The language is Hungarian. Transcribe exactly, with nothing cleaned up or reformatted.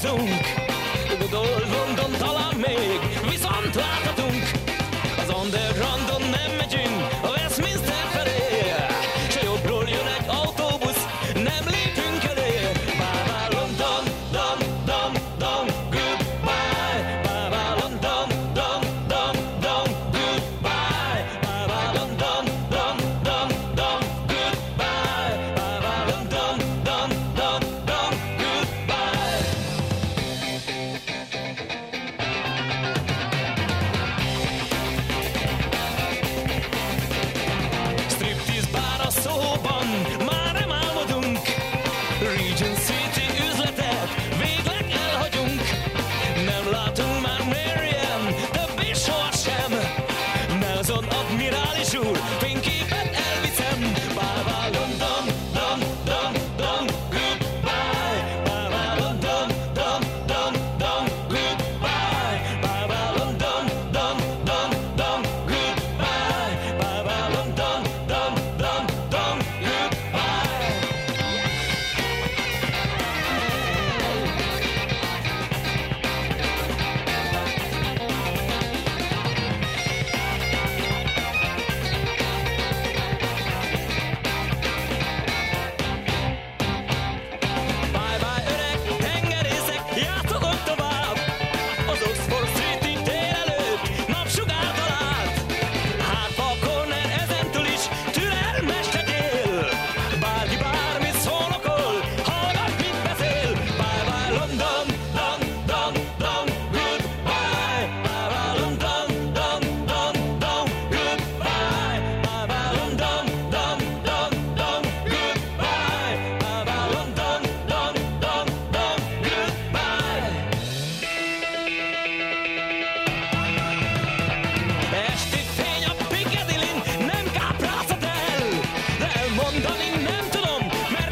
találhatunk, Good London talán még viszont láthatunk. Az undergroundon nem megyünk a Westminster felé, se jobbról jön egy autóbusz, nem lépünk elé. Bye bye London, dum, dum, dum, goodbye. Bye bye London, dum, dum, dum, goodbye. Bye bye London, dum, dum, dum, goodbye. Bye bye London, dum, dum, dum, goodbye. Striptease bár a szóban,